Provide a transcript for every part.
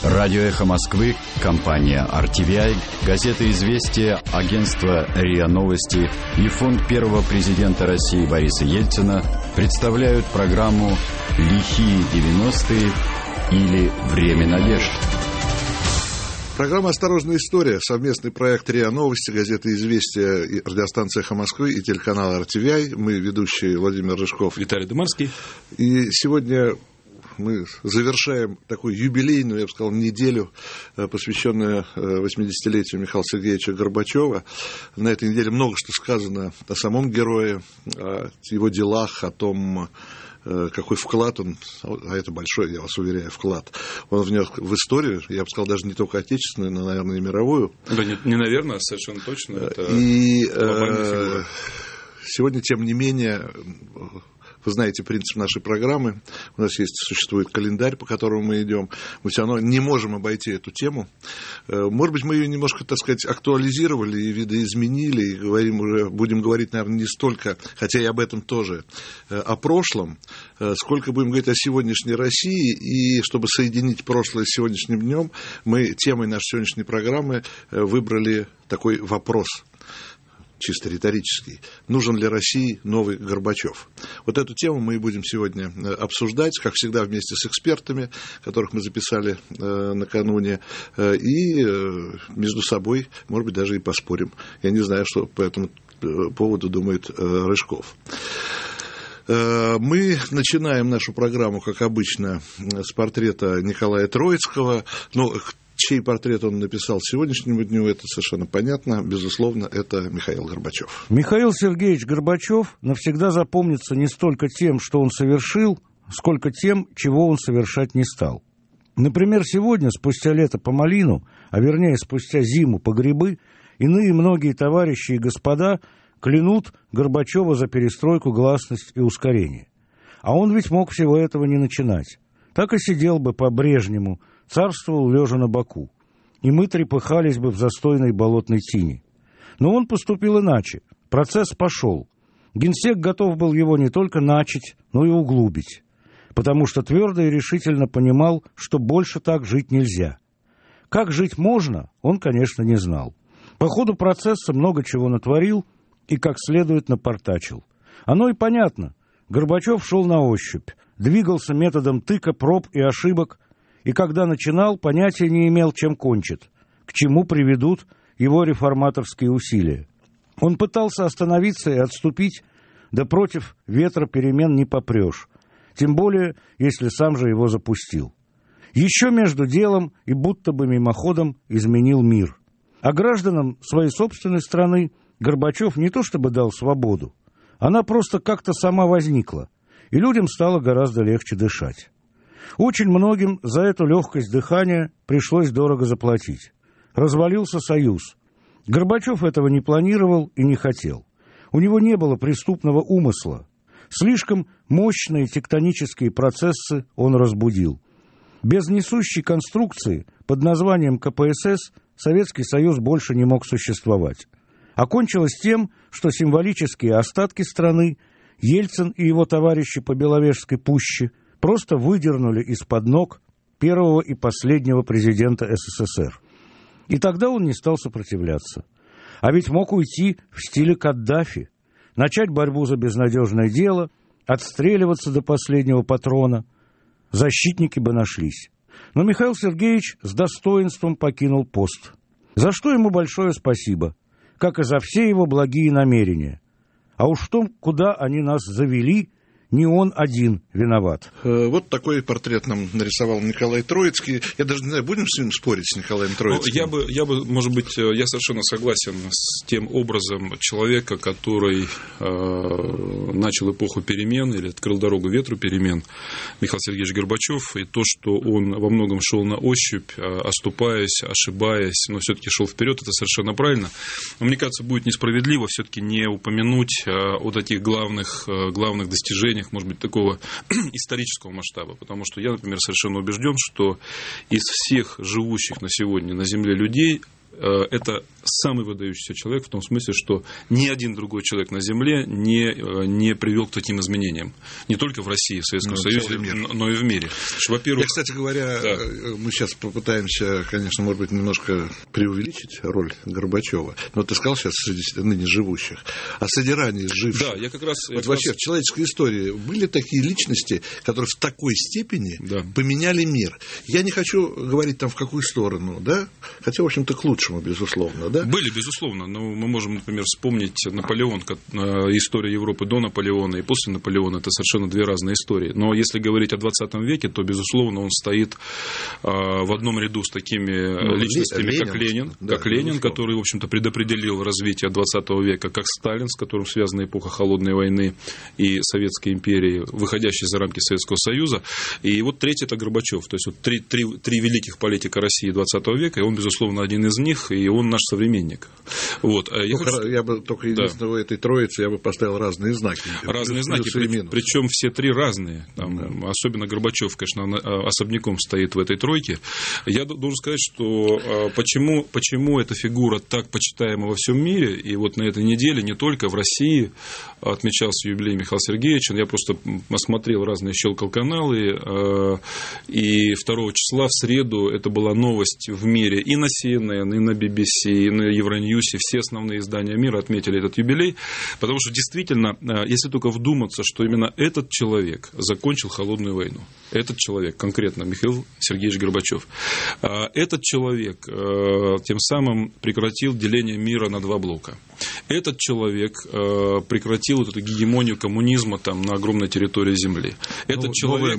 Радио «Эхо Москвы», компания RTVI, газета «Известия», агентство РИА Новости и фонд первого президента России Бориса Ельцина представляют программу «Лихие 90-е» или «Время надежд». Программа «Осторожная история», совместный проект РИА Новости, газеты «Известия», радиостанция «Эхо Москвы» и телеканал RTVI. Мы ведущие Владимир Рыжков, Виталий Дымарский. И сегодня мы завершаем такую юбилейную, я бы сказал, неделю, посвященную 80-летию Михаила Сергеевича Горбачева. На этой неделе много что сказано о самом герое, о его делах, о том, какой вклад он, а это большой, я вас уверяю, вклад, он внес в историю, я бы сказал, даже не только отечественную, но, наверное, и мировую. Да, не наверное, совершенно точно. Это и сегодня, тем не менее, вы знаете принцип нашей программы. У нас существует календарь, по которому мы идем. Мы все равно не можем обойти эту тему. Может быть, мы ее немножко, так сказать, актуализировали и видоизменили, и будем говорить, наверное, не столько, хотя и об этом тоже, о прошлом, сколько будем говорить о сегодняшней России. И чтобы соединить прошлое с сегодняшним днем, мы темой нашей сегодняшней программы выбрали такой вопрос, чисто риторический. Нужен ли России новый Горбачев? Вот эту тему мы и будем сегодня обсуждать, как всегда, вместе с экспертами, которых мы записали накануне, и между собой, может быть, даже и поспорим. Я не знаю, что по этому поводу думает Рыжков. Мы начинаем нашу программу, как обычно, с портрета Николая Троицкого. Чей портрет он написал сегодняшнему дню, это совершенно понятно. Безусловно, это Михаил Горбачев. Михаил Сергеевич Горбачев навсегда запомнится не столько тем, что он совершил, сколько тем, чего он совершать не стал. Например, сегодня, спустя лето по малину, а вернее спустя зиму по грибы, иные многие товарищи и господа клянут Горбачева за перестройку, гласность и ускорение. А он ведь мог всего этого не начинать. Так и сидел бы по-брежнему, царствовал лежа на боку, и мы трепыхались бы в застойной болотной тине. Но он поступил иначе. Процесс пошел. Генсек готов был его не только начать, но и углубить, потому что твердо и решительно понимал, что больше так жить нельзя. Как жить можно, он, конечно, не знал. По ходу процесса много чего натворил и как следует напортачил. Оно и понятно. Горбачев шел на ощупь, двигался методом тыка, проб и ошибок, и когда начинал, понятия не имел, чем кончит, к чему приведут его реформаторские усилия. Он пытался остановиться и отступить, да против ветра перемен не попрешь, тем более, если сам же его запустил. Еще между делом и будто бы мимоходом изменил мир. А гражданам своей собственной страны Горбачев не то чтобы дал свободу, она просто как-то сама возникла, и людям стало гораздо легче дышать. Очень многим за эту легкость дыхания пришлось дорого заплатить. Развалился Союз. Горбачев этого не планировал и не хотел. У него не было преступного умысла. Слишком мощные тектонические процессы он разбудил. Без несущей конструкции под названием КПСС Советский Союз больше не мог существовать. Окончилось тем, что символические остатки страны Ельцин и его товарищи по Беловежской пуще просто выдернули из-под ног первого и последнего президента СССР. И тогда он не стал сопротивляться. А ведь мог уйти в стиле Каддафи, начать борьбу за безнадежное дело, отстреливаться до последнего патрона. Защитники бы нашлись. Но Михаил Сергеевич с достоинством покинул пост. За что ему большое спасибо, как и за все его благие намерения. А уж в том, куда они нас завели, не он один виноват. Вот такой портрет нам нарисовал Николай Троицкий. Я даже не знаю, будем с ним спорить, с Николаем Троицким? Я бы, может быть, я совершенно согласен с тем образом человека, который начал эпоху перемен или открыл дорогу ветру перемен, Михаил Сергеевич Горбачев, и то, что он во многом шел на ощупь, оступаясь, ошибаясь, но все-таки шел вперед, это совершенно правильно. Но мне кажется, будет несправедливо все-таки не упомянуть о таких главных достижениях, может быть, такого исторического масштаба, потому что я, например, совершенно убежден, что из всех живущих на сегодня на Земле людей это самый выдающийся человек в том смысле, что ни один другой человек на Земле не привел к таким изменениям. Не только в России, в Советском Союзе, но и в мире. Во-первых, кстати говоря, мы сейчас попытаемся, конечно, может быть, немножко преувеличить роль Горбачева. Но ты сказал сейчас среди ныне живущих. А среди ранее живших. Да, я как раз... Вообще, в человеческой истории были такие личности, которые в такой степени поменяли мир. Я не хочу говорить там в какую сторону, да? Хотя, в общем-то, к лучшему, безусловно, да? Были, безусловно, но мы можем, например, вспомнить Наполеон, история Европы до Наполеона и после Наполеона, это совершенно две разные истории. Но если говорить о 20 веке, то, безусловно, он стоит в одном ряду с такими личностями, как Ленин, который, в общем-то, предопределил развитие 20 века, как Сталин, с которым связана эпоха Холодной войны и Советской империи, выходящей за рамки Советского Союза. И вот третий – это Горбачев. То есть, вот три великих политика России 20 века, и он, безусловно, один из них, и он наш современник. Вот. Я бы только единственного этой троицы я бы поставил разные знаки. Разные знаки, причем все три разные. Там, особенно Горбачев, конечно, особняком стоит в этой тройке. Я должен сказать, что почему эта фигура так почитаема во всем мире, и вот на этой неделе не только в России отмечался юбилей Михаила Сергеевича, я просто осмотрел разные, щелкал каналы, и 2 числа в среду это была новость в мире и на CNN, и на BBC, и на Евроньюсе, все основные издания мира отметили этот юбилей, потому что действительно, если только вдуматься, что именно этот человек закончил Холодную войну, этот человек, конкретно Михаил Сергеевич Горбачев, этот человек тем самым прекратил деление мира на два блока. Этот человек прекратил вот эту гегемонию коммунизма там, на огромной территории Земли. Этот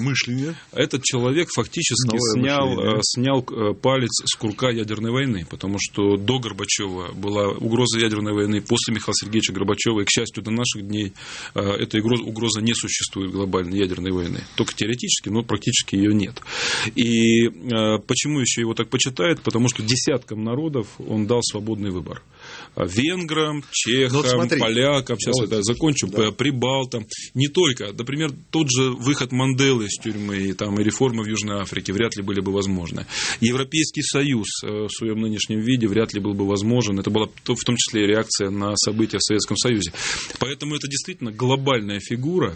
человек фактически снял палец с курка ядерной войны, потому что до Горбачева была угроза ядерной войны, после Михаила Сергеевича Горбачева, и, к счастью, до наших дней эта угроза не существует глобальной ядерной войны. Только теоретически, но практически ее нет. И почему еще его так почитают? Потому что десяткам народов он дал свободный выбор. Венграм, чехам, полякам, сейчас закончу, прибалтам, не только. Например, тот же выход Манделы из тюрьмы и реформы в Южной Африке вряд ли были бы возможны. Европейский Союз в своем нынешнем виде вряд ли был бы возможен. Это была в том числе и реакция на события в Советском Союзе. Поэтому это действительно глобальная фигура.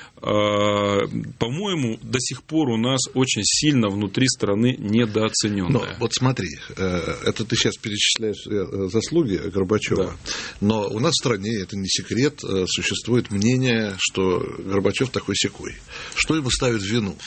По-моему, до сих пор у нас очень сильно внутри страны недооцененная. Но вот смотри, это ты сейчас перечисляешь заслуги Горбачева, но у нас в стране, это не секрет, существует мнение, что Горбачев такой-сякой. Что ему ставят в вину?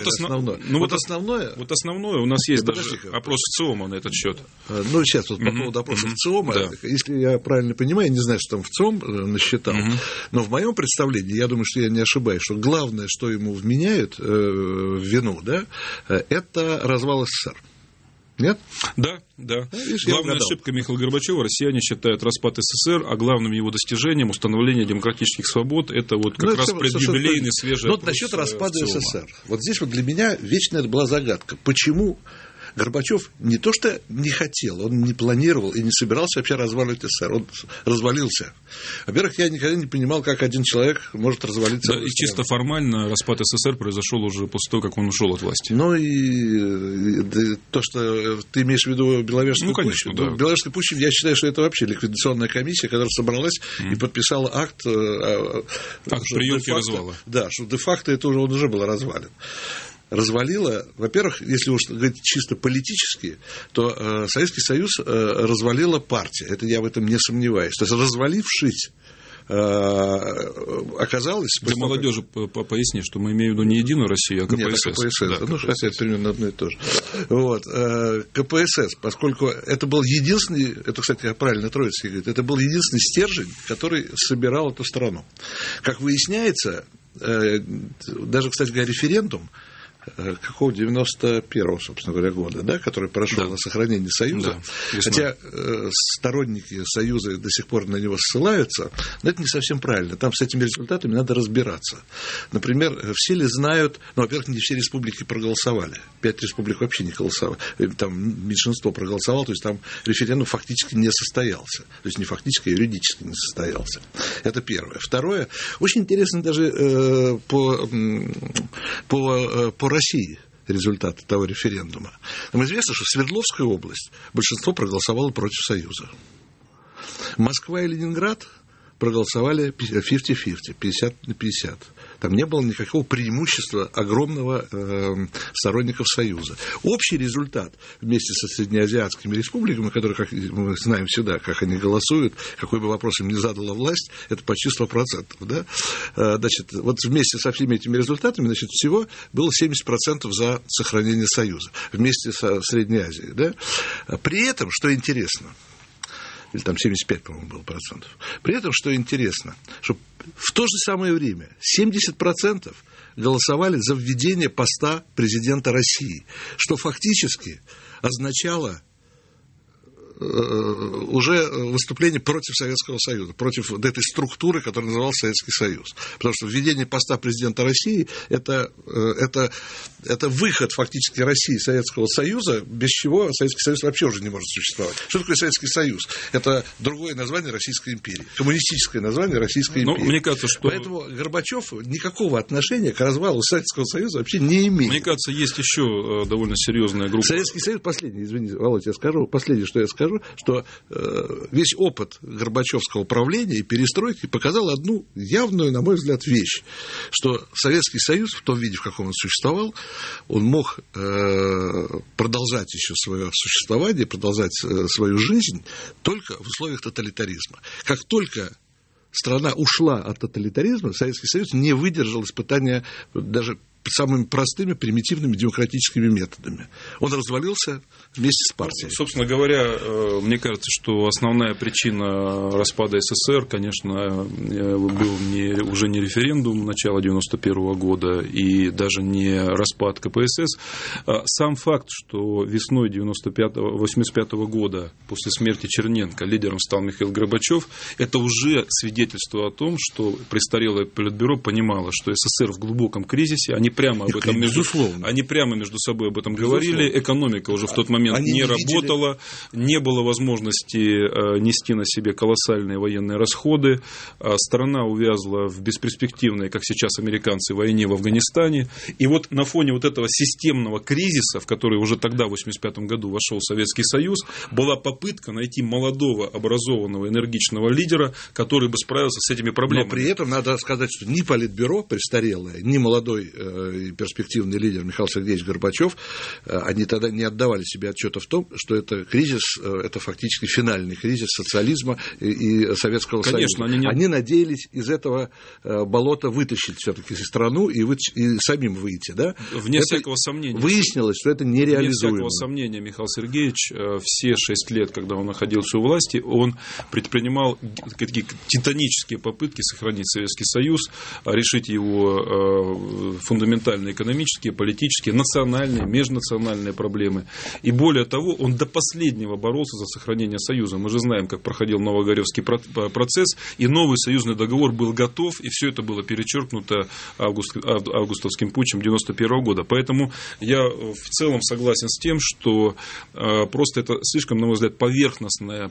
Основное у нас есть даже опрос ВЦИОМа на этот счет. Сейчас по поводу опроса ВЦИОМа, если я правильно понимаю, я не знаю, что там ВЦИОМ насчитал, но в моем представлении, я думаю, что я не ошибаюсь, что главное, что ему вменяют в вину, это развал СССР. Нет? Да. Главная ошибка Михаила Горбачева, россияне считают распад СССР, а главным его достижением установление демократических свобод, это вот как раз предюбилейный свежий опрос. Насчет распада СССР. Вот здесь вот для меня вечно это была загадка. Почему Горбачев не то что не хотел, он не планировал и не собирался вообще разваливать СССР. Он развалился. Во-первых, я никогда не понимал, как один человек может развалиться. Да, и чисто формально распад СССР произошел уже после того, как он ушел от власти. Ну и то, что ты имеешь в виду Беловежскую пущу. Да. Беловежская пуща, я считаю, что это вообще ликвидационная комиссия, которая собралась и подписала акт приемки и развала. Да, что де-факто это он уже был развален. Развалила, во-первых, если уж говорить чисто политически, то Советский Союз развалила партия. Это я в этом не сомневаюсь. То есть, развалившись, оказалось... Для молодежи поясни, что мы имеем в виду не Единую Россию, а КПСС. Нет, КПСС. Да, хотя это примерно одно и то же. КПСС, поскольку это был единственный, это, кстати, правильно Троицкий говорит, это был единственный стержень, который собирал эту страну. Как выясняется, даже, кстати говоря, референдум какого 91-го, собственно говоря, года, который прошел на сохранение Союза. Хотя сторонники Союза до сих пор на него ссылаются, но это не совсем правильно. Там с этими результатами надо разбираться. Например, все ли знают, во-первых, не все республики проголосовали. 5 республик вообще не голосовали. Там меньшинство проголосовало, то есть там референдум фактически не состоялся. То есть не фактически, а юридически не состоялся. Это первое. Второе, очень интересно даже по России. результаты того референдума. Нам известно, что в Свердловской области большинство проголосовало против Союза. Москва и Ленинград проголосовали 50-50, 50 на 50. Там не было никакого преимущества огромного сторонников Союза. Общий результат вместе со среднеазиатскими республиками, которые, как мы знаем всегда, как они голосуют, какой бы вопрос им ни задала власть, это почти 100%. Да? Значит, вот вместе со всеми этими результатами, значит, всего было 70% за сохранение Союза вместе со Средней Азией. Да? При этом, что интересно, или там 75, по-моему, было процентов. При этом, что интересно, что в то же самое время 70% голосовали за введение поста президента России, что фактически означало уже выступление против Советского Союза, против вот этой структуры, которая называлась Советский Союз. Потому что введение поста президента России – это выход фактически России из Советского Союза, без чего Советский Союз вообще уже не может существовать. Что такое Советский Союз? Это другое название Российской империи, коммунистическое название Российской империи. Мне кажется, что... Поэтому Горбачев никакого отношения к развалу Советского Союза вообще не имеет. Мне кажется, есть еще довольно серьезная группа. Советский Союз, последний, извини, Володь, я скажу, последнее, что я скажу, что весь опыт Горбачевского правления и перестройки показал одну явную, на мой взгляд, вещь, что Советский Союз в том виде, в каком он существовал, он мог продолжать еще свое существование, продолжать свою жизнь только в условиях тоталитаризма. Как только страна ушла от тоталитаризма, Советский Союз не выдержал испытания даже самыми простыми, примитивными демократическими методами. Он развалился вместе с партией. Собственно говоря, мне кажется, что основная причина распада СССР, конечно, был уже не референдум начала 1991 года и даже не распад КПСС. Сам факт, что весной 1985 года после смерти Черненко лидером стал Михаил Горбачев, это уже свидетельство о том, что престарелое Политбюро понимало, что СССР в глубоком кризисе, они прямо между собой об этом говорили. Экономика уже в тот момент не работала, не было возможности нести на себе колоссальные военные расходы. Страна увязла в бесперспективной, как сейчас американцы, войне в Афганистане. И вот на фоне вот этого системного кризиса, в который уже тогда, в 1985 году, вошел Советский Союз, была попытка найти молодого, образованного, энергичного лидера, который бы справился с этими проблемами. Но при этом надо сказать, что ни Политбюро престарелое, ни молодой перспективный лидер Михаил Сергеевич Горбачев, они тогда не отдавали себе отчета в том, что это кризис, это фактически финальный кризис социализма и Советского Союза. Они надеялись из этого болота вытащить все-таки страну и самим выйти. Да? Вне всякого сомнения. Выяснилось, что это нереализуемо. Вне всякого сомнения, Михаил Сергеевич все 6 лет, когда он находился у власти, он предпринимал такие титанические попытки сохранить Советский Союз, решить его фундаментальные экономические, политические, национальные, межнациональные проблемы. И более того, он до последнего боролся за сохранение Союза. Мы же знаем, как проходил Новогоревский процесс, и новый союзный договор был готов, и все это было перечеркнуто августовским путчем 1991 года. Поэтому я в целом согласен с тем, что просто это слишком, на мой взгляд, поверхностное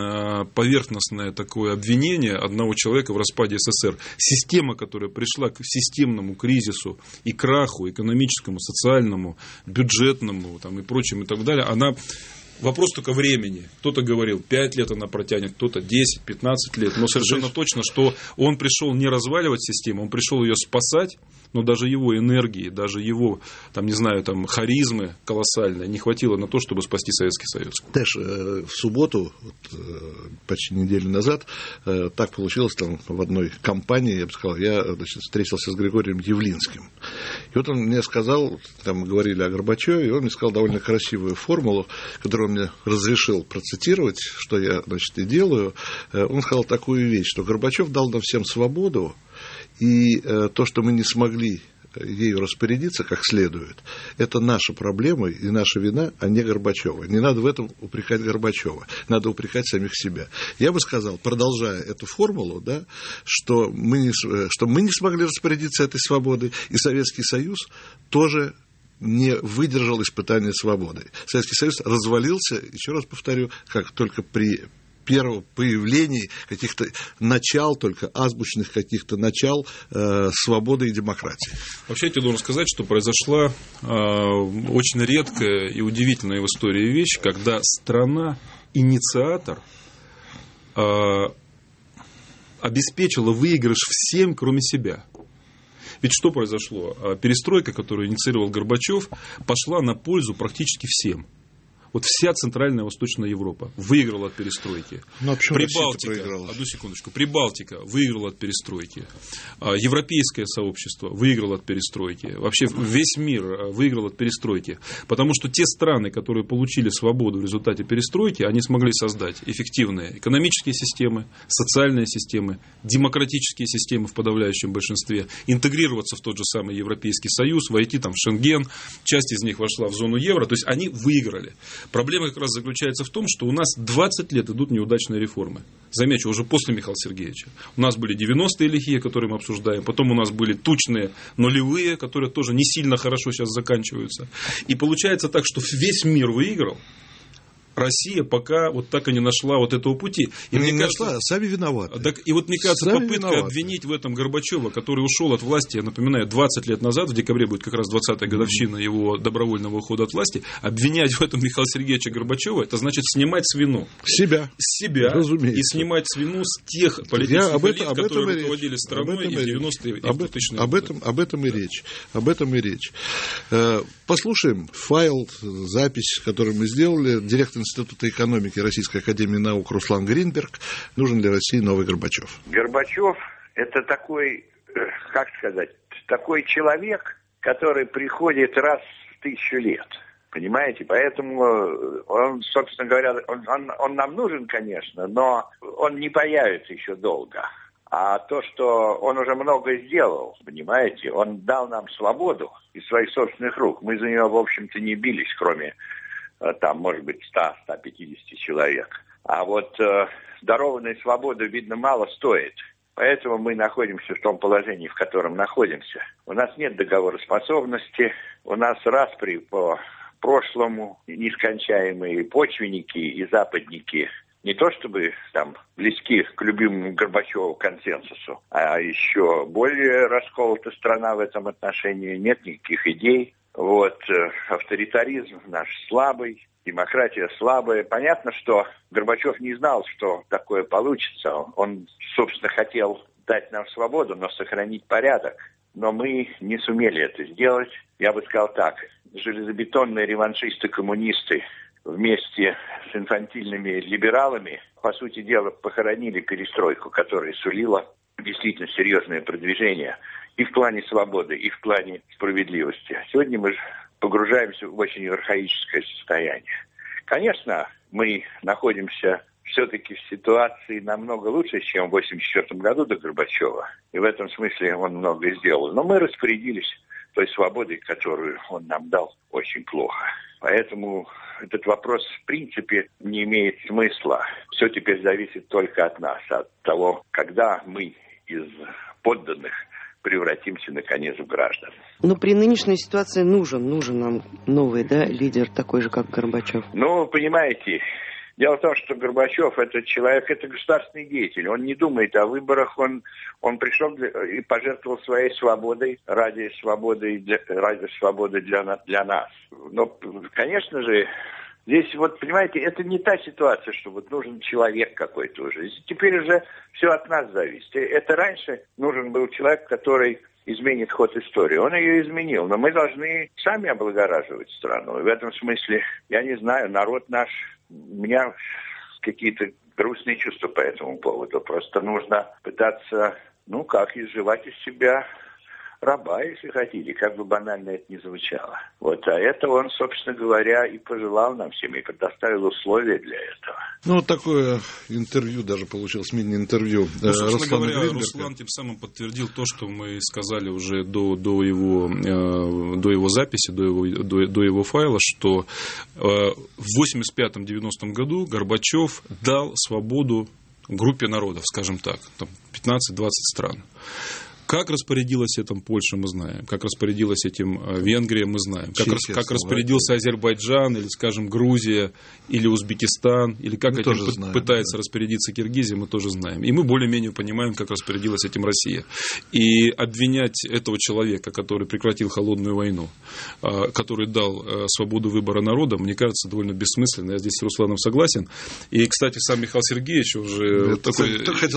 такое обвинение одного человека в распаде СССР. Система, которая пришла к системному кризису и краху экономическому, социальному, бюджетному там, и прочему и так далее, она... Вопрос только времени. Кто-то говорил, 5 лет она протянет, кто-то 10-15 лет. Но совершенно точно, что он пришел не разваливать систему, он пришел ее спасать, но даже его энергии, даже его, там, не знаю, там, харизмы колоссальной не хватило на то, чтобы спасти Советский Союз. Знаешь, в субботу, почти неделю назад, так получилось, там, в одной компании, я бы сказал, я встретился с Григорием Явлинским. И вот он мне сказал, там мы говорили о Горбачеве, и он мне сказал довольно красивую формулу, которую он мне разрешил процитировать, что я, значит, и делаю. Он сказал такую вещь, что Горбачев дал нам всем свободу, и то, что мы не смогли ею распорядиться как следует, это наша проблема и наша вина, а не Горбачева. Не надо в этом упрекать Горбачева, надо упрекать самих себя. Я бы сказал, продолжая эту формулу, да, что мы не смогли распорядиться этой свободой, и Советский Союз тоже не выдержал испытания свободой. Советский Союз развалился, еще раз повторю, как только при первого появления каких-то начал, только азбучных каких-то начал свободы и демократии. Вообще, я тебе должен сказать, что произошла очень редкая и удивительная в истории вещь, когда страна-инициатор обеспечила выигрыш всем, кроме себя. Ведь что произошло? Перестройка, которую инициировал Горбачев, пошла на пользу практически всем. Вот вся Центральная и Восточная Европа выиграла от перестройки. Ну, а почему Россия-то проиграла? Одну секундочку. Прибалтика выиграла от перестройки. Европейское сообщество выиграло от перестройки. Вообще весь мир выиграл от перестройки. Потому что те страны, которые получили свободу в результате перестройки, они смогли создать эффективные экономические системы, социальные системы, демократические системы в подавляющем большинстве, интегрироваться в тот же самый Европейский Союз, войти там в Шенген. Часть из них вошла в зону евро. То есть они выиграли. Проблема как раз заключается в том, что у нас 20 лет идут неудачные реформы. Замечу, уже после Михаила Сергеевича. У нас были 90-е лихие, которые мы обсуждаем. Потом у нас были тучные нулевые, которые тоже не сильно хорошо сейчас заканчиваются. И получается так, что весь мир выиграл. Россия пока вот так и не нашла вот этого пути. И не нашла, сами виноваты. Так, и вот мне кажется, сами попытка виноваты. Обвинить в этом Горбачева, который ушел от власти, я напоминаю, 20 лет назад, в декабре будет как раз 20-я годовщина его добровольного ухода от власти, обвинять в этом Михаила Сергеевича Горбачева, это значит снимать с вину. С себя. Разумеется. И снимать с вину с тех политических элит, которые руководили страной и в 90-е и в 2000-е годы. Об этом и речь. Послушаем файл, запись, которую мы сделали. Директор Института экономики Российской академии наук Руслан Гринберг. Нужен для России новый Горбачев. Горбачев – это такой, как сказать, такой человек, который приходит раз в 1000 лет. Понимаете? Поэтому он, собственно говоря, он нам нужен, конечно, но он не появится еще долго. А то, что он уже много сделал, понимаете, он дал нам свободу из своих собственных рук. Мы за нее, в общем-то, не бились, кроме там, может быть, 100-150 человек. А вот дарованная свобода, видно, мало стоит. Поэтому мы находимся в том положении, в котором находимся. У нас нет договороспособности, у нас распри по прошлому, нескончаемые почвенники и западники. Не то чтобы там близки к любимому Горбачеву консенсусу, а еще более расколота страна в этом отношении, нет никаких идей. Вот, авторитаризм наш слабый, демократия слабая. Понятно, что Горбачев не знал, что такое получится. Он, собственно, хотел дать нам свободу, но сохранить порядок. Но мы не сумели это сделать. Я бы сказал так, железобетонные реваншисты-коммунисты вместе с инфантильными либералами, по сути дела, похоронили перестройку, которая сулила действительно серьезное продвижение и в плане свободы, и в плане справедливости. Сегодня мы погружаемся в очень архаическое состояние. Конечно, мы находимся все-таки в ситуации намного лучше, чем в 1984 году до Горбачева. И в этом смысле он многое сделал. Но мы распорядились той свободой, которую он нам дал, очень плохо. Поэтому этот вопрос в принципе не имеет смысла. Все теперь зависит только от нас, от того, когда мы из подданных превратимся, наконец, в граждан. Но при нынешней ситуации нужен нам новый, лидер, такой же, как Горбачев. Ну, понимаете, дело в том, что Горбачев – это человек, это государственный деятель. Он не думает о выборах, он пришел и пожертвовал своей свободой ради свободы для нас. Но, конечно же, здесь, вот, понимаете, это не та ситуация, что вот нужен человек какой-то уже. Теперь уже все от нас зависит. Это раньше нужен был человек, который изменит ход истории. Он ее изменил, но мы должны сами облагораживать страну. И в этом смысле, я не знаю, народ наш, у меня какие-то грустные чувства по этому поводу. Просто нужно пытаться, изживать из себя раба, если хотите, как бы банально это ни звучало. Вот, а это он, собственно говоря, и пожелал нам всем, и предоставил условия для этого. Вот такое интервью даже получилось, мини-интервью. Собственно говоря, Руслан тем самым подтвердил то, что мы сказали уже до его записи, до его файла, что в 1985-1990 году Горбачев дал свободу группе народов, скажем так, там 15-20 стран. Как распорядилась этим Польша, мы знаем. Как распорядилась этим Венгрия, мы знаем. Как распорядился Азербайджан, или, скажем, Грузия, или Узбекистан, или как мы этим пытается распорядиться Киргизия, мы тоже знаем. И мы более-менее понимаем, как распорядилась этим Россия. И обвинять этого человека, который прекратил холодную войну, который дал свободу выбора народа, мне кажется, довольно бессмысленно. Я здесь с Русланом согласен. И, кстати, сам Михаил Сергеевич уже такой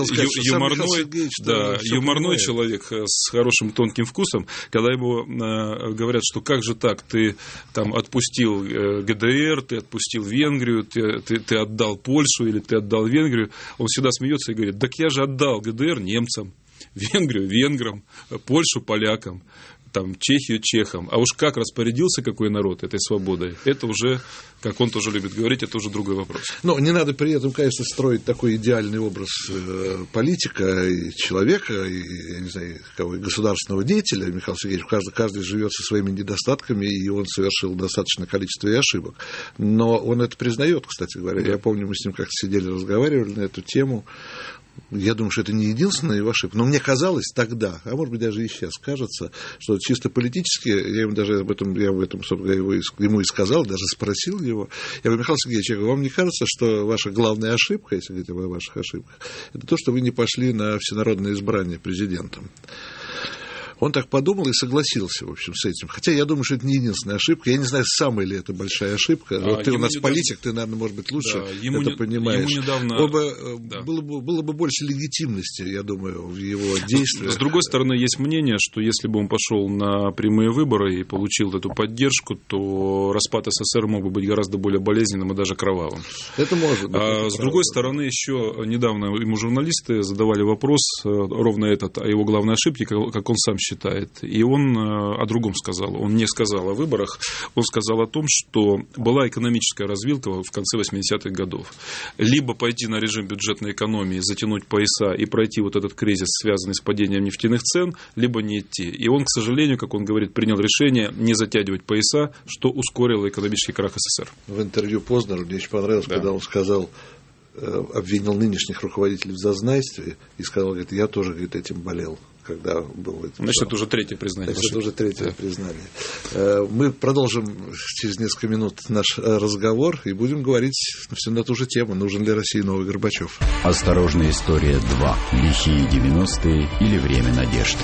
юморной человек с хорошим тонким вкусом, когда ему говорят, что как же так, ты там отпустил ГДР, ты отпустил Венгрию, ты отдал Польшу или ты отдал Венгрию, он всегда смеется и говорит: так я же отдал ГДР немцам, Венгрию венграм, Польшу полякам, там, Чехию чехам. А уж как распорядился какой народ этой свободой, это уже, как он тоже любит говорить, это уже другой вопрос. Но не надо при этом, конечно, строить такой идеальный образ политика и человека, и, я не знаю, кого, и государственного деятеля. Михаил Сергеевич, каждый живет со своими недостатками, и он совершил достаточное количество и ошибок. Но он это признает, кстати говоря. Я помню, мы с ним как-то сидели, разговаривали на эту тему. Я думаю, что это не единственная его ошибка, но мне казалось тогда, а может быть даже и сейчас кажется, что чисто политически, я ему даже об этом собственно, ему и сказал, даже спросил его. Я говорю: Михаил Сергеевич, вам не кажется, что ваша главная ошибка, если говорить о ваших ошибках, это то, что вы не пошли на всенародное избрание президентом? Он так подумал и согласился, в общем, с этим. Хотя я думаю, что это не единственная ошибка. Я не знаю, самая ли это большая ошибка. Вот ты у нас политик, ты, наверное, может быть, лучше это понимаешь. Было бы больше легитимности, я думаю, в его действиях. С другой стороны, есть мнение, что если бы он пошел на прямые выборы и получил эту поддержку, то распад СССР мог бы быть гораздо более болезненным и даже кровавым. Это может быть. С другой стороны, еще недавно ему журналисты задавали вопрос, ровно этот, о его главной ошибке, как он сам считает. И он о другом сказал. Он не сказал о выборах, он сказал о том, что была экономическая развилка в конце 80-х годов. Либо пойти на режим бюджетной экономии, затянуть пояса и пройти вот этот кризис, связанный с падением нефтяных цен, либо не идти. И он, к сожалению, как он говорит, принял решение не затягивать пояса, что ускорило экономический крах СССР. В интервью Познеру мне очень понравилось, когда он сказал, обвинил нынешних руководителей в зазнайстве и сказал, говорит: я тоже, говорит, этим болел, когда был в этом. Значит, это уже третье признание. Значит, это уже третье признание. Мы продолжим через несколько минут наш разговор и будем говорить на ту же тему: нужен ли России новый Горбачев. Осторожная история 2. Лихие 90-е или время надежды.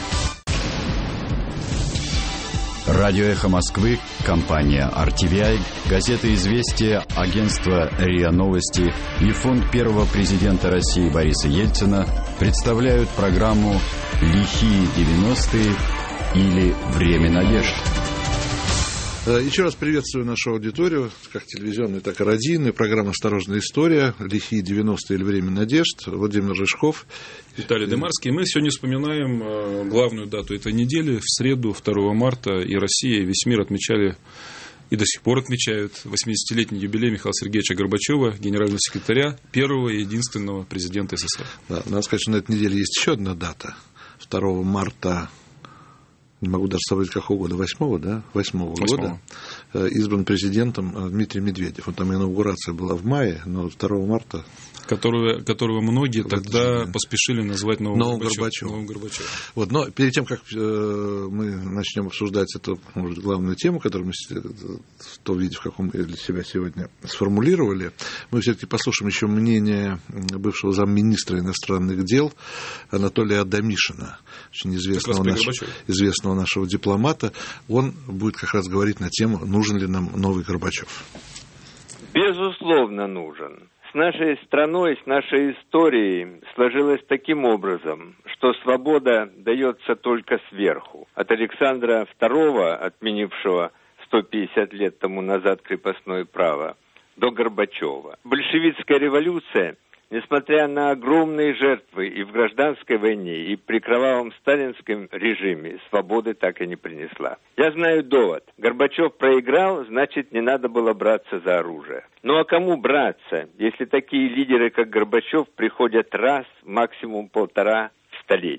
Радио «Эхо Москвы», компания RTVI, газета «Известия», агентство РИА Новости и фонд первого президента России Бориса Ельцина представляют программу «Лихие 90-е» или «Время надежд». Еще раз приветствую нашу аудиторию, как телевизионную, так и радийную. Программа «Осторожная история», «Лихие 90-е» или «Время надежд». Владимир Рыжков. Виталий Демарский. Мы сегодня вспоминаем главную дату этой недели. В среду, 2 марта, и Россия, и весь мир отмечали, и до сих пор отмечают 80-летний юбилей Михаила Сергеевича Горбачева, генерального секретаря, первого и единственного президента СССР. Да, надо сказать, что на этой неделе есть еще одна дата. 2 марта, не могу даже собрать какого года, 8-го, да? 8-го года избран президентом Дмитрий Медведев. Вот там инаугурация была в мае, но 2 марта... Которого многие тогда поспешили назвать новым Горбачевым. Вот, но перед тем, как мы начнем обсуждать эту, может быть, главную тему, которую мы в том виде, в каком мы для себя сегодня сформулировали, мы все-таки послушаем еще мнение бывшего замминистра иностранных дел Анатолия Адамишина, очень известного нашего дипломата. Он будет как раз говорить на тему, нужен ли нам новый Горбачев. Безусловно, нужен. С нашей страной, с нашей историей сложилось таким образом, что свобода дается только сверху. От Александра II, отменившего 150 лет тому назад крепостное право, до Горбачева. Большевистская революция, несмотря на огромные жертвы и в гражданской войне, и при кровавом сталинском режиме, свободы так и не принесла. Я знаю довод. Горбачев проиграл, значит, не надо было браться за оружие. Ну а кому браться, если такие лидеры, как Горбачев, приходят раз, максимум 1,5 в столетие?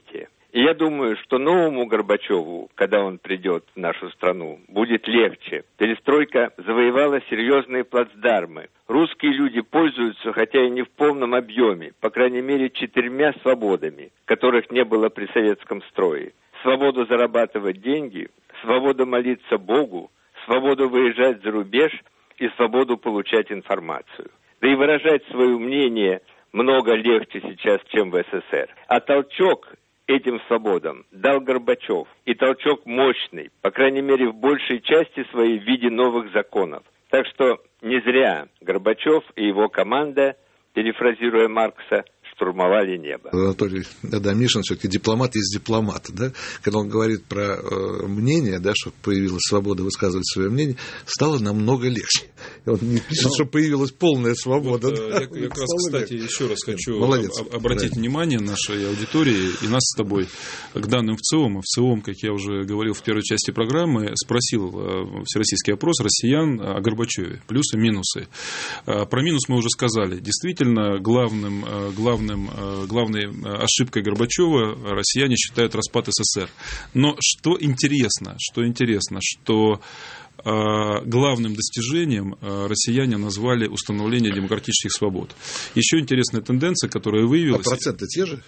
И я думаю, что новому Горбачеву, когда он придет в нашу страну, будет легче. Перестройка завоевала серьезные плацдармы. Русские люди пользуются, хотя и не в полном объеме, по крайней мере 4 свободами, которых не было при советском строе. Свободу зарабатывать деньги, свободу молиться Богу, свободу выезжать за рубеж и свободу получать информацию. Да и выражать свое мнение много легче сейчас, чем в СССР. А толчок этим свободам дал Горбачев. И толчок мощный, по крайней мере в большей части своей в виде новых законов. Так что не зря Горбачев и его команда, перефразируя Маркса, штурмовали небо. Анатолий Адамишин все-таки дипломат есть дипломат, да? Когда он говорит про мнение, да, что появилась свобода высказывать свое мнение, стало намного легче. Он не пишет, что появилась полная свобода. Вот, да? я как раз, кстати, еще раз хочу обратить да. внимание нашей аудитории и нас с тобой к данным ВЦИОМа. ВЦИОМ, как я уже говорил в первой части программы, спросил всероссийский опрос россиян о Горбачеве. Плюсы, минусы. Про минус мы уже сказали. Действительно, главной ошибкой Горбачева россияне считают распад СССР. Но что интересно, что главным достижением россияне назвали установление демократических свобод. Еще интересная тенденция, которая выявилась... А проценты те же?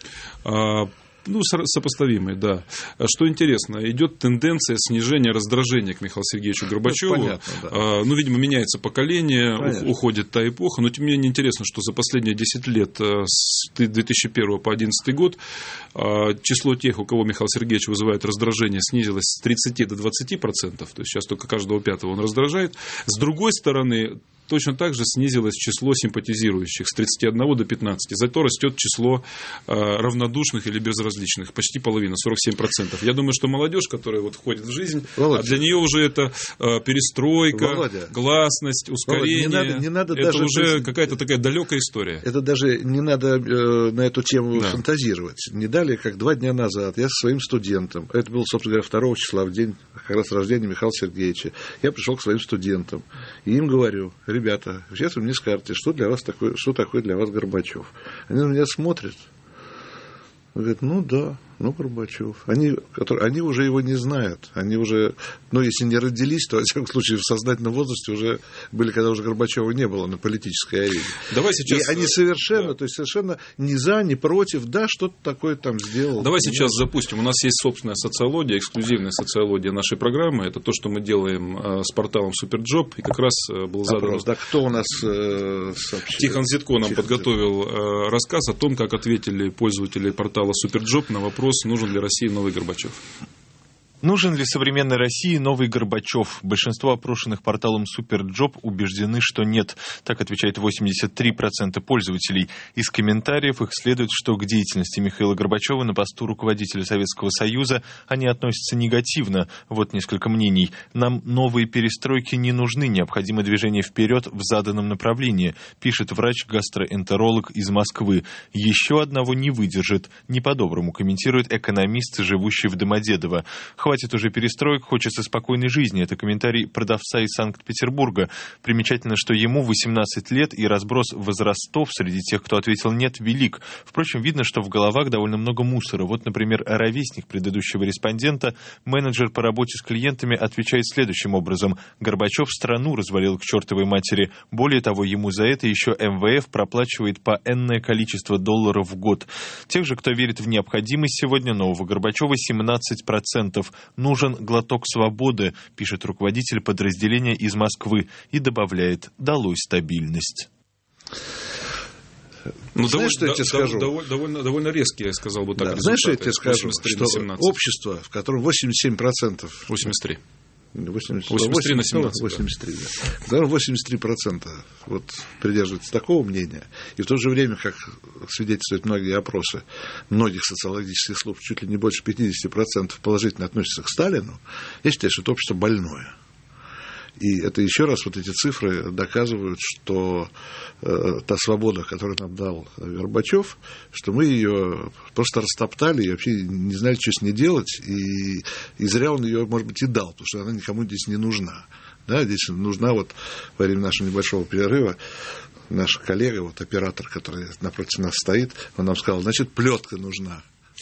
Сопоставимые, да. Что интересно, идет тенденция снижения раздражения к Михаилу Сергеевичу Горбачеву. Понятно, да. Видимо, меняется поколение, уходит та эпоха. Но тем не менее интересно, что за последние 10 лет, с 2001 по 2011 год, число тех, у кого Михаил Сергеевич вызывает раздражение, снизилось с 30 до 20%. То есть сейчас только каждого пятого он раздражает. С другой стороны, точно так же снизилось число симпатизирующих с 31 до 15. Зато растет число равнодушных или безразличных. Почти половина, 47%. Я думаю, что молодежь, которая входит в жизнь, Володя, для нее уже это перестройка, Володя, гласность, ускорение. Володя, не надо это даже уже какая-то такая далекая история. Это даже не надо на эту тему фантазировать. Не далее, как 2 дня назад, я со своим студентом, это было, собственно говоря, 2 числа, в день как раз рождения Михаила Сергеевича, я пришел к своим студентам и им говорю: ребята, сейчас вы мне скажете, что такое для вас Горбачев. Они на меня смотрят, говорят: Горбачев. Они уже его не знают. Они уже, если не родились, то, во всяком случае, в сознательном возрасте уже были, когда уже Горбачева не было на политической арене. Давай сейчас... И они совершенно ни за, ни против, что-то такое там сделал. Давай сейчас запустим. У нас есть собственная социология, эксклюзивная социология нашей программы. Это то, что мы делаем с порталом Суперджоп. И как раз был задан... Вопрос, кто у нас сообщил? Тихон Зитко нам подготовил рассказ о том, как ответили пользователи портала Суперджоп на вопрос: нужен ли России новый Горбачев? Нужен ли современной России новый Горбачев? Большинство опрошенных порталом Суперджоп убеждены, что нет. Так отвечает 83% пользователей. Из комментариев их следует, что к деятельности Михаила Горбачева на посту руководителя Советского Союза они относятся негативно. Вот несколько мнений. Нам новые перестройки не нужны, необходимо движение вперед в заданном направлении, пишет врач-гастроэнтеролог из Москвы. Еще одного не выдержит. Не по-доброму комментирует экономист, живущий в Домодедово. Хватит уже перестроек, хочется спокойной жизни. Это комментарий продавца из Санкт-Петербурга. Примечательно, что ему 18 лет, и разброс возрастов среди тех, кто ответил «нет», велик. Впрочем, видно, что в головах довольно много мусора. Вот, например, ровесник предыдущего респондента, менеджер по работе с клиентами, отвечает следующим образом: Горбачев страну развалил к чертовой матери. Более того, ему за это еще МВФ проплачивает по энное количество долларов в год. Тех же, кто верит в необходимость сегодня нового Горбачева, 17%. Нужен глоток свободы, пишет руководитель подразделения из Москвы, и добавляет: далось стабильность. Знаешь, что я тебе скажу? Довольно резкий, я сказал бы так. Знаешь, что я тебе скажу? Что общество, в котором 87%... 83. 83 на 17. 83, да. 83% придерживаются такого мнения. И в то же время, как свидетельствуют многие опросы многих социологических служб, чуть ли не больше 50% положительно относятся к Сталину, я считаю, что это общество больное. И это еще раз эти цифры доказывают, что та свобода, которую нам дал Горбачев, что мы ее просто растоптали и вообще не знали, что с ней делать. И зря он ее, может быть, и дал, потому что она никому здесь не нужна. Да, здесь нужна во время нашего небольшого перерыва наш коллега, оператор, который напротив нас стоит, он нам сказал: значит, плетка нужна.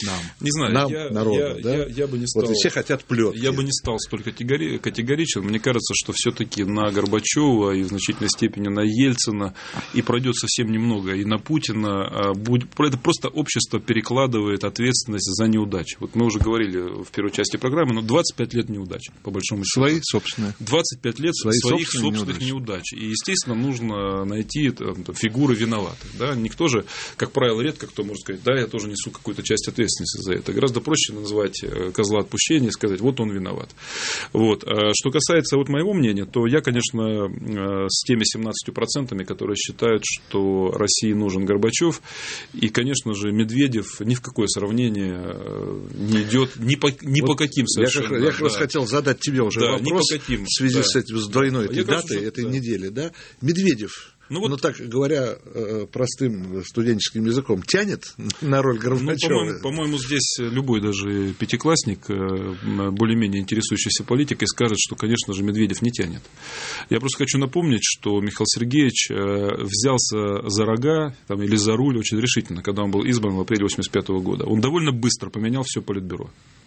Не знаю, народу, я бы не стал. Вот все хотят плетки. Я бы не стал столь категоричен. Мне кажется, что все-таки на Горбачева и в значительной степени на Ельцина и пройдет совсем немного, и на Путина это просто общество перекладывает ответственность за неудачи. Вот мы уже говорили в первой части программы, но 25 лет неудач, по большому счету. Свои собственные. 25 лет своих собственных неудач. И, естественно, нужно найти фигуры виноватых. Да? Никто же, как правило, редко кто может сказать, да, я тоже несу какую-то часть ответственности за это. Гораздо проще назвать козла отпущения и сказать, вот он виноват. Вот. Что касается моего мнения, то я, конечно, с теми 17%, которые считают, что России нужен Горбачев, и, конечно же, Медведев ни в какое сравнение не идет ни по каким совершенно. Я как раз хотел задать тебе уже вопрос в связи с этим, с двойной этой датой, этой недели. Да? Медведев, так говоря простым студенческим языком, тянет на роль Горбачева? По-моему, здесь любой даже пятиклассник, более-менее интересующийся политикой, скажет, что, конечно же, Медведев не тянет. Я просто хочу напомнить, что Михаил Сергеевич взялся за рога или за руль очень решительно, когда он был избран в апреле 1985 года. Он довольно быстро поменял все политбюро.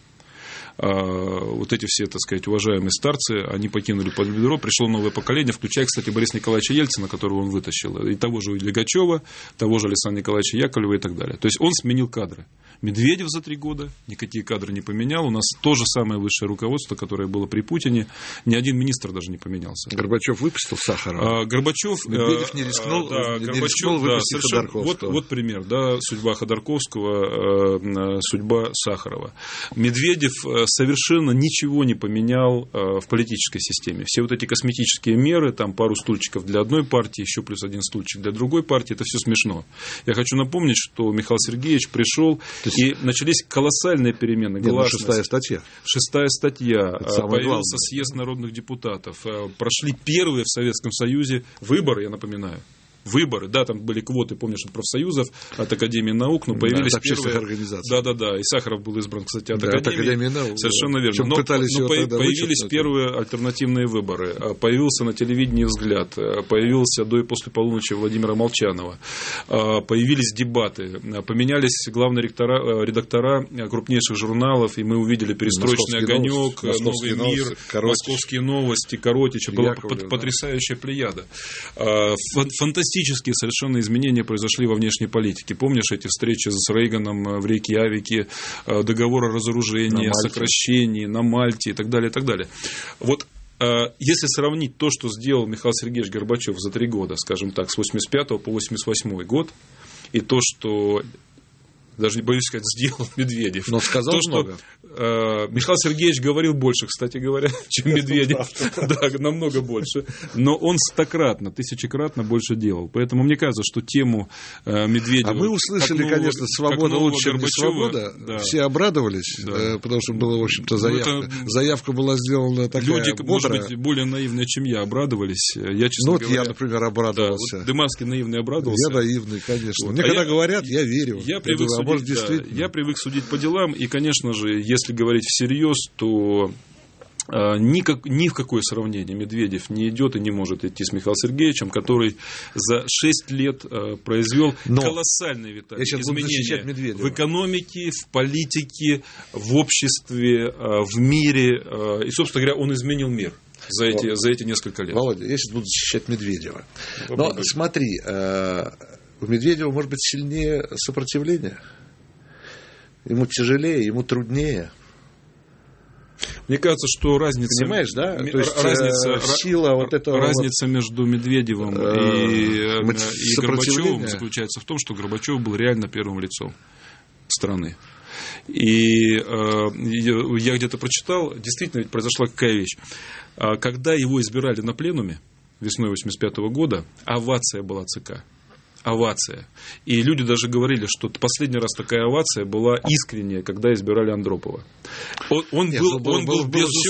Вот эти все, так сказать, уважаемые старцы, они покинули Политбюро, пришло новое поколение, включая, кстати, Бориса Николаевича Ельцина, которого он вытащил, и того же Легачева, того же Александра Николаевича Яковлева и так далее. То есть он сменил кадры. Медведев за 3 года никакие кадры не поменял. У нас то же самое высшее руководство, которое было при Путине. Ни один министр даже не поменялся. Горбачев выпустил Сахарова. Медведев не рискнул выпустить Ходорковского. Вот пример. Да, судьба Ходорковского, судьба Сахарова. Медведев совершенно ничего не поменял в политической системе. Все вот эти косметические меры, там пару стульчиков для одной партии, еще плюс один стульчик для другой партии, это все смешно. Я хочу напомнить, что Михаил Сергеевич пришел, и начались колоссальные перемены. Шестая статья. Появился съезд народных депутатов. Прошли первые в Советском Союзе выборы, я напоминаю. Выборы, да, там были квоты, помнишь, от профсоюзов, от Академии наук, но появились первые организаций. Да, и Сахаров был избран, кстати, от Академии наук. Совершенно верно. Но появились первые альтернативные выборы. Появился на телевидении «Взгляд», появился до и после полуночи Владимира Молчанова, появились дебаты, поменялись главные редактора крупнейших журналов, и мы увидели «Перестроечный огонек», «Новый мир», «Московские новости», Коротича. Была потрясающая плеяда. Фантастические совершенно изменения произошли во внешней политике. Помнишь эти встречи с Рейганом в Рейкьявике, договор о разоружении, о сокращении на Мальте и так далее, и так далее. Вот если сравнить то, что сделал Михаил Сергеевич Горбачев за 3 года, скажем так, с 85 по 88 год, и то, что... Даже не боюсь сказать, сделал Медведев. Но сказал много. Михаил Сергеевич говорил больше, кстати говоря, чем Медведев. Да, намного больше. Но он стократно, тысячекратно больше делал. Поэтому мне кажется, что тему Медведева... А мы услышали, конечно, свобода лучше, чем не свобода. Да. Все обрадовались, потому что была, в общем-то, заявка. Заявка была сделана такая люди, бодрая. Может быть, более наивные, чем я, обрадовались. Я, честно говоря, я, например, обрадовался. Вот Дыманский наивный обрадовался. Я наивный, конечно. Мне когда говорят, я верю. Я привык судить по делам, и, конечно же, если говорить всерьез, то ни в какое сравнение Медведев не идет и не может идти с Михаилом Сергеевичем, который за 6 лет произвел колоссальные изменения в экономике, в политике, в обществе, в мире. И, собственно говоря, он изменил мир за эти несколько лет. Володя, я сейчас буду защищать Медведева. Но смотри, у Медведева может быть сильнее сопротивление. Ему тяжелее, ему труднее. Мне кажется, что разница... Понимаешь, да? То есть сила вот этого... Разница между Медведевым и Горбачевым заключается в том, что Горбачев был реально первым лицом страны. И я где-то прочитал, действительно ведь произошла какая вещь. Когда его избирали на пленуме весной 1985 года, овация была ЦК. Овация. И люди даже говорили, что последний раз такая овация была искренняя, когда избирали Андропова. Он был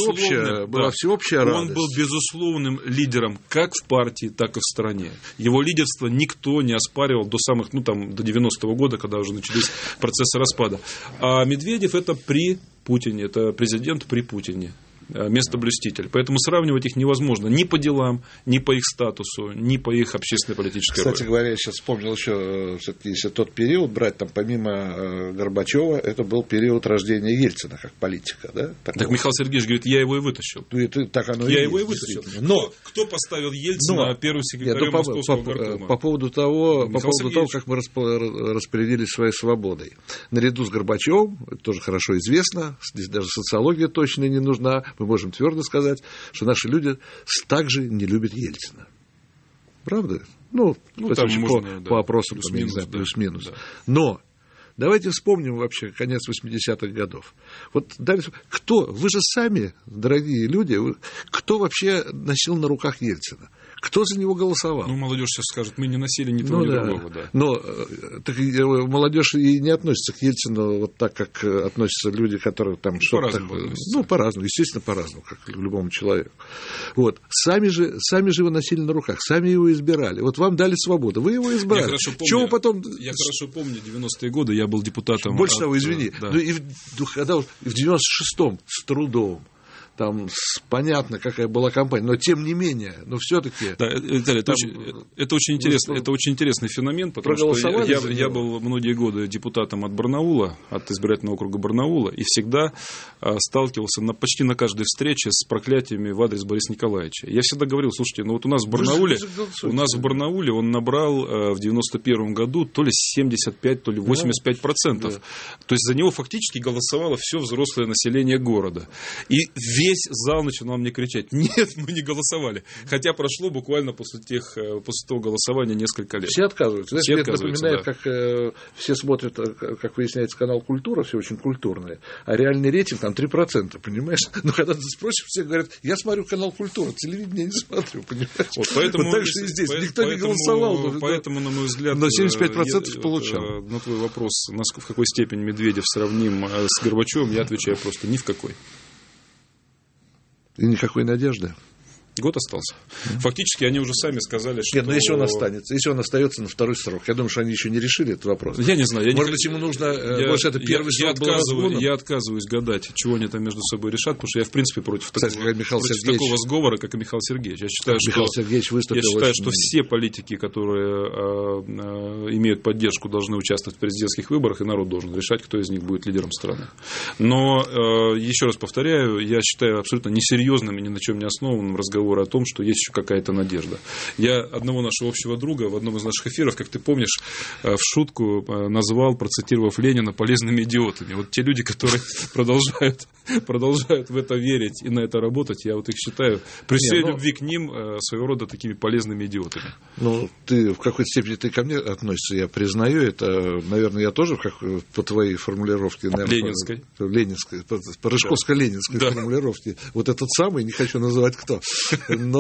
безусловным лидером как в партии, так и в стране. Его лидерство никто не оспаривал до самых, до 90-го года, когда уже начались процессы распада. А Медведев это при Путине, это президент при Путине. местоблюститель. Поэтому сравнивать их невозможно ни по делам, ни по их статусу, ни по их общественной политической роли. Кстати говоря, я сейчас вспомнил еще, все-таки, если тот период брать, там, помимо Горбачева, это был период рождения Ельцина как политика. Да? Так Михаил Сергеевич говорит, я его и вытащил. Так оно я и его есть, и вытащил. Но кто поставил Ельцина первым секретарем Московского горкома? По поводу того, как мы распорядились своей свободой. Наряду с Горбачевым, это тоже хорошо известно, здесь даже социология точно не нужна, мы можем твердо сказать, что наши люди также не любят Ельцина. Правда? По опросам, плюс-минус. Да. Но давайте вспомним вообще конец 80-х годов. Вот, вы же сами, дорогие люди, кто вообще носил на руках Ельцина? Кто за него голосовал? Молодежь сейчас скажет, мы не носили ни того, ни другого. Да. Но так, молодежь и не относится к Ельцину вот так, как относятся люди, которые там что-то такое. По-разному, естественно, по-разному, как к любому человеку. Вот. Сами же его носили на руках, сами его избирали. Вот вам дали свободу, вы его избрали. Я хорошо помню 90-е годы, я был депутатом. Больше того, извини, когда в 96-м с трудом. Там понятно, какая была кампания, но тем не менее, все-таки. Да, Виталий, это очень интересный феномен, потому что я был многие годы депутатом от Барнаула, от избирательного округа Барнаула, и всегда сталкивался почти на каждой встрече с проклятиями в адрес Бориса Николаевича. Я всегда говорил, слушайте, у нас в Барнауле он набрал в 91 году то ли 75, то ли 85%. Да. То есть за него фактически голосовало все взрослое население города. И весь зал начинал мне кричать: нет, мы не голосовали. Хотя прошло буквально после того голосования несколько лет. Все отказываются. Все отказываются, это напоминает, как все смотрят, как выясняется, канал «Культура», все очень культурные, а реальный рейтинг там 3%, понимаешь? Но когда ты спросишь, все говорят: я смотрю канал «Культура», телевидение не смотрю, понимаешь? Поэтому, так же и здесь. Никто не голосовал. Поэтому, на мой взгляд, но 75% получал. На твой вопрос, в какой степени Медведев сравним с Горбачевым, я отвечаю просто: ни в какой. И никакой надежды. Год остался. Фактически они уже сами сказали, что... Нет, но если он останется, если он остается на второй срок, я думаю, что они еще не решили этот вопрос. Я не знаю. Может быть, ему нужно... Может, это первый срок был разгоном? Я отказываюсь гадать, чего они там между собой решат, потому что я, в принципе, против такого сговора, как и Михаил Сергеевич. Я считаю, что все политики, которые имеют поддержку, должны участвовать в президентских выборах, и народ должен решать, кто из них будет лидером страны. Но, еще раз повторяю, я считаю абсолютно несерьезным и ни на чем не основанным разговор о том, что есть еще какая-то надежда. Я одного нашего общего друга в одном из наших эфиров, как ты помнишь, в шутку назвал, процитировав Ленина, полезными идиотами. Вот те люди, которые продолжают в это верить и на это работать, я вот их считаю при всей любви к ним своего рода такими полезными идиотами. Ты в какой-то степени ко мне относишься, я признаю это, наверное, я тоже по твоей формулировке, наверное, Ленинской, по Рыжковско-ленинской формулировке, вот этот самый, не хочу называть кто. Но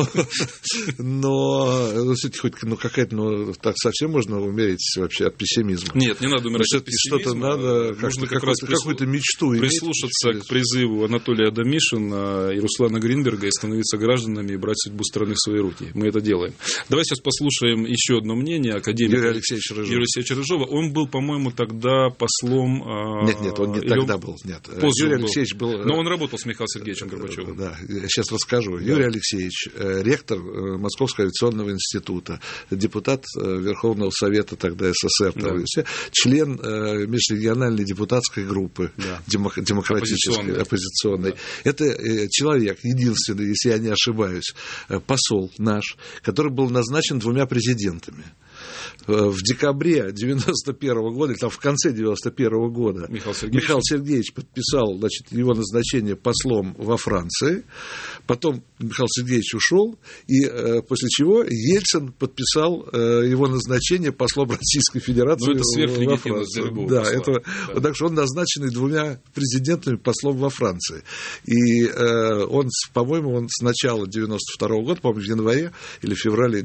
все-таки хоть какая-то, так совсем можно умереть вообще от пессимизма. Нет, не надо умереть от пессимизма. Что-то надо, какую-то мечту прислушаться к призыву Анатолия Адамишина и Руслана Гринберга и становиться гражданами и брать судьбу страны в свои руки. Мы это делаем. Давай сейчас послушаем еще одно мнение академика Юрия Алексеевича Рыжова. Он был, по-моему, тогда послом... Нет, он не тогда был. Нет. Юрий Алексеевич был... Но он работал с Михаилом Сергеевичем Горбачевым. Да, я сейчас расскажу. Юрий Алексеевич, ректор Московского авиационного института, депутат Верховного Совета тогда СССР, член межрегиональной депутатской группы, демократической, оппозиционной. Это человек, единственный, если я не ошибаюсь, посол наш, который был назначен 2 президентами. В декабре 91 года, или там в конце 91 года Михаил Сергеевич подписал, его назначение послом во Франции. Потом Михаил Сергеевич ушел, и после чего Ельцин подписал его назначение послом Российской Федерации во Франции. Так что он назначенный 2 президентами послом во Франции. И он, по-моему, он с начала 92 года, по-моему, в январе или феврале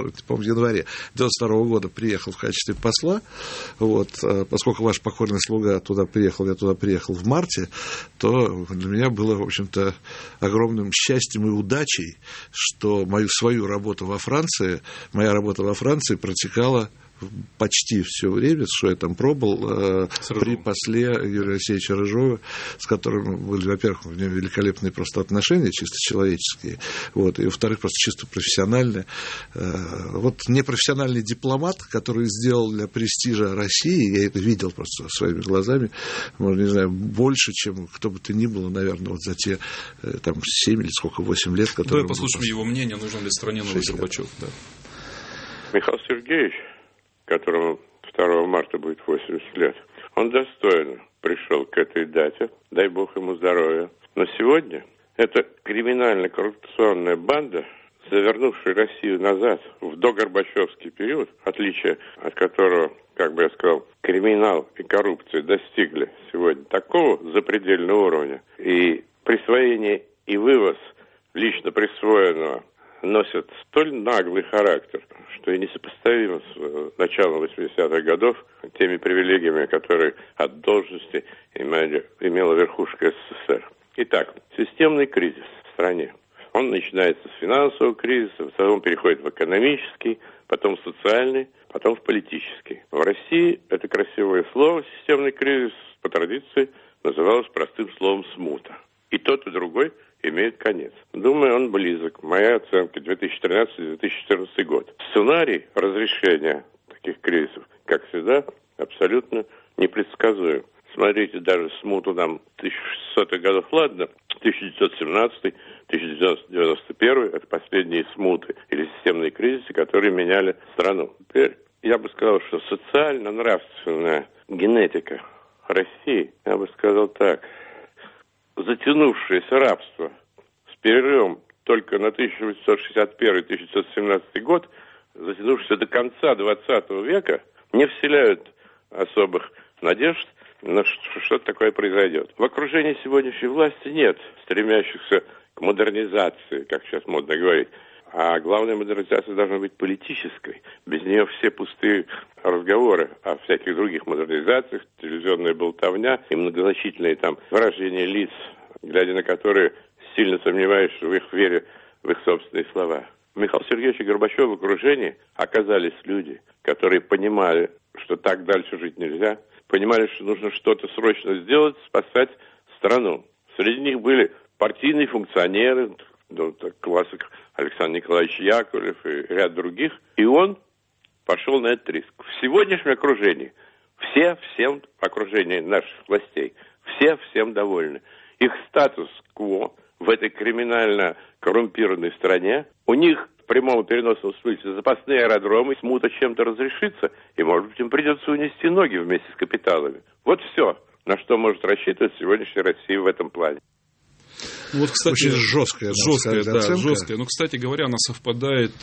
92 года приехал в качестве посла. Поскольку ваш покорный слуга туда приехал, я туда приехал в марте, то для меня было, в общем-то, огромным счастьем и удачей, что моя работа во Франции протекала почти все время, что я там пробовал, при после Юрия Алексеевича Рыжова, с которым были, во-первых, у него великолепные просто отношения, чисто человеческие, вот, и, во-вторых, просто чисто профессиональные. Вот непрофессиональный дипломат, который сделал для престижа России, я это видел просто своими глазами, может, не знаю, больше, чем кто бы то ни было, наверное, вот за те там 7 или сколько, 8 лет, которые... Давай послушаем его мнение, нужен ли стране новый Горбачев. Да. Михаил Сергеевич, которому 2 марта будет 80 лет, он достойно пришел к этой дате, дай бог ему здоровья. Но сегодня эта криминально-коррупционная банда, завернувшая Россию назад в догорбачевский период, в отличие от которого, как бы я сказал, криминал и коррупция достигли сегодня такого запредельного уровня, и присвоение и вывоз лично присвоенного носят столь наглый характер, что и несопоставимо с началом 80-х годов теми привилегиями, которые от должности имела верхушка СССР. Итак, системный кризис в стране. Он начинается с финансового кризиса, потом переходит в экономический, потом в социальный, потом в политический. В России это красивое слово «системный кризис» по традиции называлось простым словом «смута». И тот, и другой имеют конец. Думаю, он близок. Моя оценка 2013-2014 год. Сценарий разрешения таких кризисов, как всегда, абсолютно непредсказуем. Смотрите, даже смуту нам 1600-х годов, ладно, 1917, 1991 это последние смуты или системные кризисы, которые меняли страну. Теперь я бы сказал, что социально-нравственная генетика России, я бы сказал так, затянувшееся рабство с перерывом только на 1861-1917 год, затянувшееся до конца 20 века, не вселяют особых надежд, на что-то такое произойдет. В окружении сегодняшней власти нет стремящихся к модернизации, как сейчас модно говорить. А главная модернизация должна быть политической. Без нее все пустые разговоры о всяких других модернизациях, телевизионная болтовня и многозначительные там выражения лиц, глядя на которые сильно сомневаешься в их вере в их собственные слова. У Михаила Сергеевича Горбачева в окружении оказались люди, которые понимали, что так дальше жить нельзя, понимали, что нужно что-то срочно сделать, спасать страну. Среди них были партийные функционеры, классик Александр Николаевич Яковлев и ряд других. И он пошел на этот риск. В сегодняшнем окружении всем в окружении наших властей, всем довольны. Их статус-кво в этой криминально коррумпированной стране, у них в прямом и переносном смысле запасные аэродромы, смута чем-то разрешится, и, может быть, им придется унести ноги вместе с капиталами. Вот все, на что может рассчитывать сегодняшняя Россия в этом плане. Вот, кстати, очень жесткая, жесткая. Но, кстати говоря, она совпадает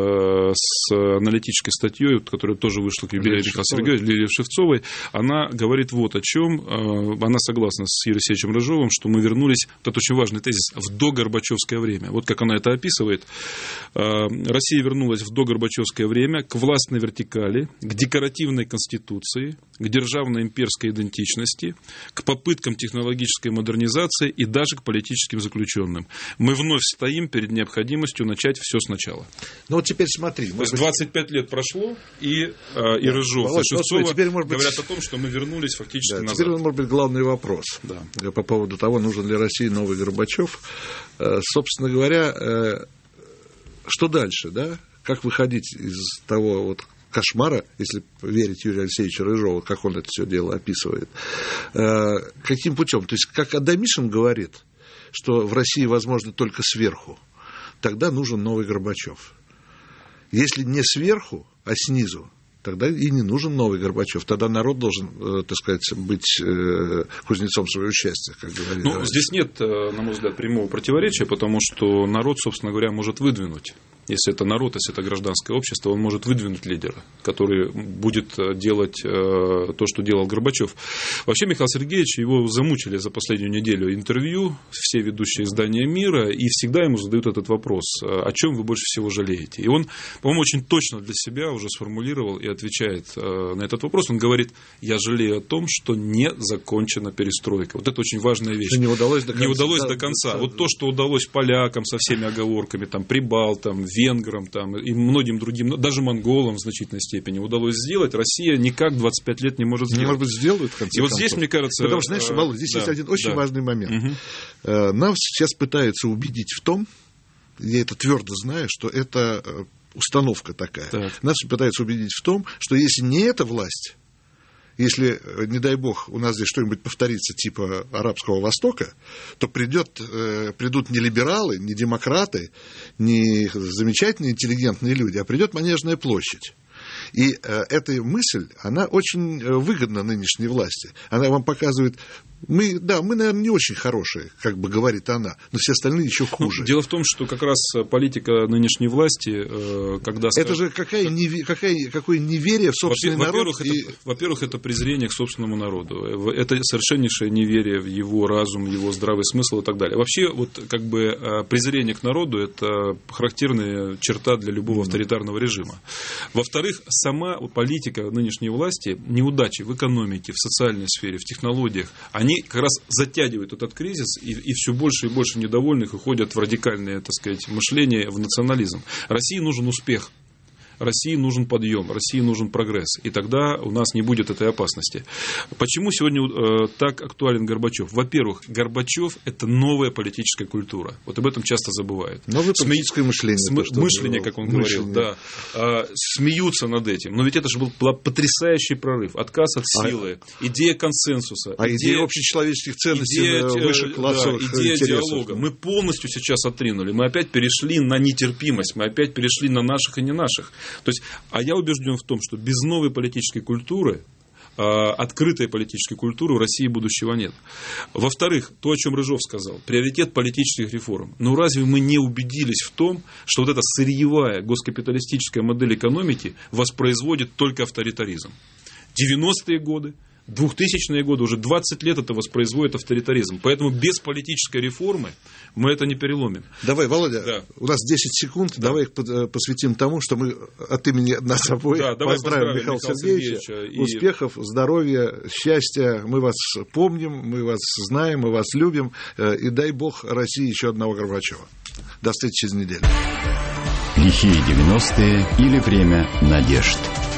с аналитической статьей, которая тоже вышла к юбилею Михаила Сергеевича, Лилии Шевцовой. Она говорит вот о чем. Она согласна с Юрием Алексеевичем Рыжовым, что мы вернулись, это очень важный тезис, в догорбачевское время. Вот как она это описывает. Россия вернулась в догорбачевское время к властной вертикали, к декоративной конституции, к державно-имперской идентичности, к попыткам технологической модернизации и даже к политическим заключенным. Мы вновь стоим перед необходимостью начать все сначала. Ну вот теперь смотри. То есть 25 лет прошло, и Рыжов, и Шевцова говорят о том, что мы вернулись фактически назад. Теперь, может быть, главный вопрос по поводу того, нужен ли России новый Горбачев. Собственно говоря, что дальше, да? Как выходить из того вот кошмара, если верить Юрию Алексеевичу Рыжову, как он это все дело описывает. Каким путем? То есть, как Адамишин говорит, что в России возможно только сверху, тогда нужен новый Горбачев. Если не сверху, а снизу, тогда и не нужен новый Горбачев. Тогда народ должен, так сказать, быть кузнецом своего счастья, как говорит. Ну, здесь нет, на мой взгляд, прямого противоречия, потому что народ, собственно говоря, может выдвинуть. Если это народ, если это гражданское общество, он может выдвинуть лидера, который будет делать то, что делал Горбачев. Вообще, Михаил Сергеевич, его замучили за последнюю неделю интервью, все ведущие издания мира, и всегда ему задают этот вопрос: о чем вы больше всего жалеете? И он, по-моему, очень точно для себя уже сформулировал и отвечает на этот вопрос. Он говорит: я жалею о том, что не закончена перестройка. Вот это очень важная вещь. Не удалось до конца. Не удалось до конца. Вот то, что удалось полякам со всеми оговорками, там, прибалтам, венграм там, и многим другим, даже монголам в значительной степени удалось сделать, Россия никак 25 лет не может сделать. Может быть, сделают в конце концов. И вот здесь, мне кажется... Потому что, знаешь, Володя, здесь есть один очень важный момент. Нам сейчас пытаются убедить в том, я это твердо знаю, что это установка такая. Так. Нас пытаются убедить в том, что если не эта власть, если, не дай бог, у нас здесь что-нибудь повторится типа Арабского Востока, то придут не либералы, не демократы, не замечательные интеллигентные люди, а придет Манежная площадь. И эта мысль, она очень выгодна нынешней власти. Она вам показывает, мы, наверное, не очень хорошие, как бы говорит она, но все остальные еще хуже. Дело в том, что как раз политика нынешней власти, когда... Это же какое неверие в собственный народ. Во-первых, это презрение к собственному народу. Это совершеннейшее неверие в его разум, его здравый смысл и так далее. Вообще, вот как бы презрение к народу – это характерная черта для любого авторитарного режима. Во-вторых, сама политика нынешней власти, неудачи в экономике, в социальной сфере, в технологиях, они как раз затягивают этот кризис, и все больше и больше недовольных уходят в радикальное, так сказать, мышление, в национализм. России нужен успех. России нужен подъем, России нужен прогресс. И тогда у нас не будет этой опасности. Почему сегодня так актуален Горбачев? Во-первых, Горбачев – это новая политическая культура. Вот об этом часто забывают. Новое политическое мышление. Мышление, как он говорил. Да. Смеются над этим. Но ведь это же был потрясающий прорыв. Отказ от силы, идея консенсуса. Идея общечеловеческих ценностей выше классовых идея диалога. Мы полностью сейчас отринули. Мы опять перешли на нетерпимость. Мы опять перешли на наших и не наших. То есть, а я убежден в том, что без новой политической культуры, открытой политической культуры у России будущего нет. Во-вторых, то, о чем Рыжов сказал, приоритет политических реформ. Но разве мы не убедились в том, что вот эта сырьевая госкапиталистическая модель экономики воспроизводит только авторитаризм? 90-е годы, 2000-е годы, уже 20 лет это воспроизводит авторитаризм. Поэтому без политической реформы мы это не переломим. Давай, Володя, у нас 10 секунд, давай их посвятим тому, что мы от имени нас обоих поздравим Михаила Сергеевича. Успехов, здоровья, счастья. Мы вас помним, мы вас знаем, мы вас любим. И дай бог России еще одного Горбачева. До встречи через неделю. Лихие 90-е или время надежд.